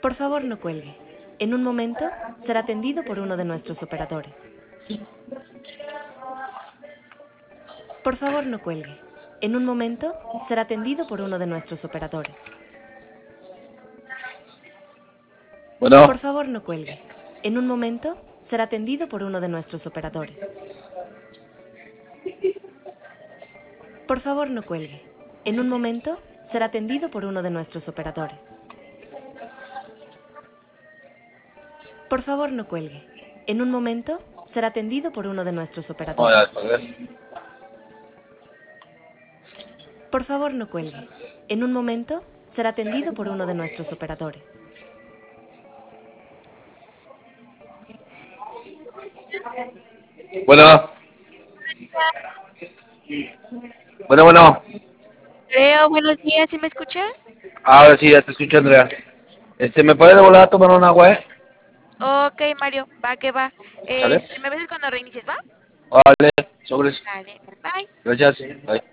Por favor, no cuelgue. En un momento será atendido por uno de nuestros operadores. Por favor, no cuelgue. En un momento será atendido por uno de nuestros operadores. Por Bueno, favor, no cuelgue. En un momento será atendido por uno de nuestros operadores. Por favor, no cuelgue. En un momento será atendido por uno de nuestros operadores. Por favor, no cuelgue. En un momento será atendido por uno de nuestros vamos operadores. a colgar. Por favor, no cuelgue. En un momento será atendido por uno de nuestros operadores. Bueno, bueno. Creo, buenos días, ¿sí me escucha? Ahora sí, ya te escucho, Andrea. ¿Me puedes volver a tomar un agua, Ok, Mario, va que va. ¿Sale? Me avisas cuando reinicies, ¿va? Vale, sobres. Dale, bye. Gracias. Bye.